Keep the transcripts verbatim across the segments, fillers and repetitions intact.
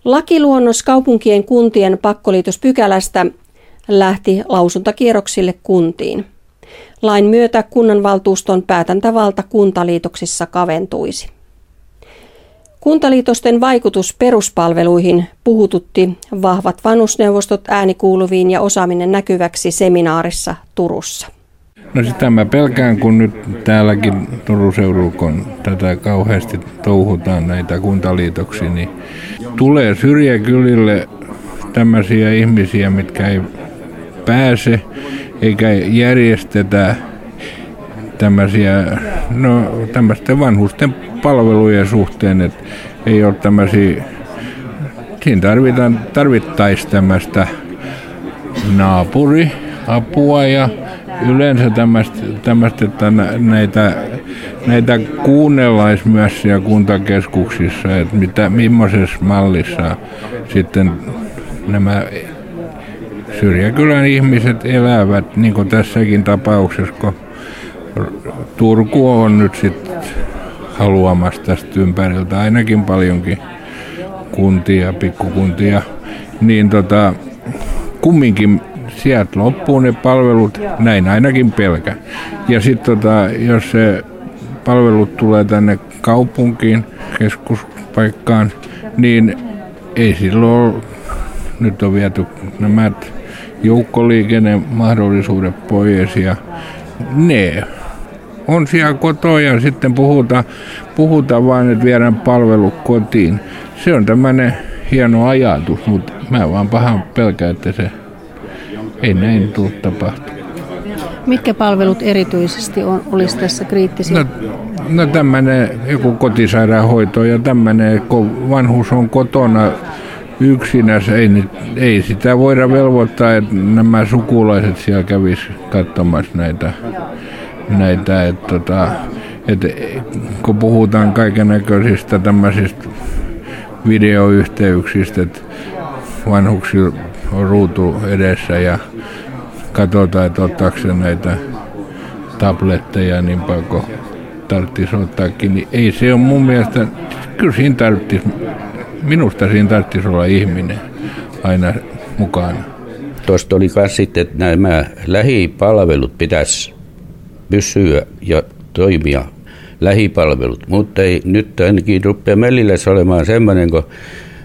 Lakiluonnos kaupunkien kuntien pakkoliitospykälästä lähti lausuntakierroksille kuntiin. Lain myötä kunnanvaltuuston päätäntävalta kuntaliitoksissa kaventuisi. Kuntaliitosten vaikutus peruspalveluihin puhututti vahvat vanhusneuvostot äänikuuluviin ja osaaminen näkyväksi seminaarissa Turussa. No sitä mä pelkään, kun nyt täälläkin Turun seudulla, kun tätä kauheasti touhutaan näitä kuntaliitoksia, niin tulee syrjäkylille tämmöisiä ihmisiä, mitkä ei pääse eikä järjestetä tämmöisiä, no tämmöisten vanhusten palvelujen suhteen, että ei ole tämmöisiä, siinä tarvitaan, tarvittaisiin tämmöistä naapuriapua ja yleensä tämmöistä, tämmöistä että näitä, näitä kuunnellaisi myös siellä kuntakeskuksissa, että mitä, millaisessa mallissa sitten nämä syrjäkylän ihmiset elävät, niin kuin tässäkin tapauksessa, kun Turku on nyt sitten haluamassa tästä ympäriltä ainakin paljonkin kuntia, pikkukuntia, niin tota, kumminkin sieltä loppuu ne palvelut, näin ainakin pelkä. Ja sitten tota, jos se palvelut tulee tänne kaupunkiin, keskuspaikkaan, niin ei silloin, nyt on viety nämä joukkoliikennemahdollisuudet pois ja ne on siellä kotoa ja sitten puhutaan, puhutaan vain, että viedään palvelu kotiin. Se on tämmöinen hieno ajatus, mutta mä vaan pahan pelkään, että se ei näin tule tapahtumaan. Mitkä palvelut erityisesti on, olisi tässä kriittisiä? No, no tämmöinen joku kotisairaanhoito ja tämmöinen, kun vanhus on kotona yksinä, ei, ei sitä voida velvoittaa, että nämä sukulaiset siellä kävisivät katsomassa näitä. näitä että, tota, että kun puhutaan kaikennäköisistä tämmöisistä videoyhteyksistä, että vanhuksilla on ruutu edessä ja katsotaan, että ottaako se näitä tabletteja niin paljon kuin tarvitsisi ottaakin, niin ei se ole mun mielestä, kyllä siinä tarvitsisi, minusta siinä tarvitsisi olla ihminen aina mukana. Tuosta oli myös sitten, että nämä lähipalvelut pitäisi pysyä ja toimia lähipalvelut, mutta ei nyt ainakin rupea Mellilässä olemaan semmoinen, kun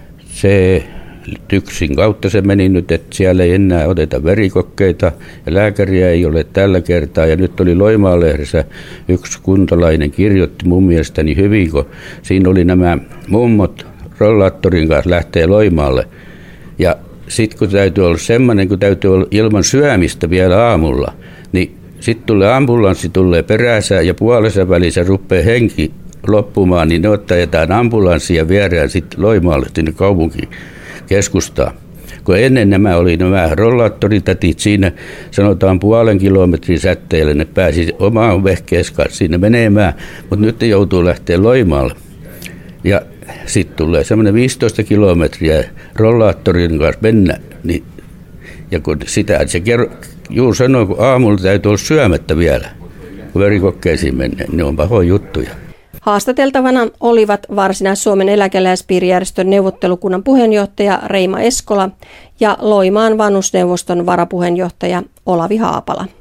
se TYKSin kautta se meni nyt, että siellä ei enää oteta verikokkeita ja lääkäriä ei ole tällä kertaa. Ja nyt oli Loimaa-lehdessä yksi kuntalainen kirjoitti mun mielestäni hyvin, kun siinä oli nämä mummot rollaattorin kanssa lähtee Loimaalle. Ja sitten kun täytyy olla semmoinen, kun täytyy olla ilman syömistä vielä aamulla, niin sitten tulee ambulanssi, tulee perässä ja puolessa välissä rupeaa henki loppumaan, niin ne otetaan ambulanssia ja viedään sitten Loimaalle sinne kaupunkiin keskustaan. Kun ennen nämä oli nämä rollaattoritätit siinä, sanotaan puolen kilometrin säteellä, ne pääsi omaan vehkeensä kanssa sinne menemään, mutta nyt ne joutuu lähteä Loimaalle. Ja sitten tulee semmoinen viisitoista kilometriä rollaattorin kanssa mennä, niin, ja kun sitä se kerro, juu sanoo, kun aamulla täytyy olla syömättä vielä, kun verikokkeisiin mennään, ne on pahoja juttuja. Haastateltavana olivat Varsinais-Suomen eläkeläispiirijärjestön neuvottelukunnan puheenjohtaja Reima Eskola ja Loimaan vanhusneuvoston varapuheenjohtaja Olavi Haapala.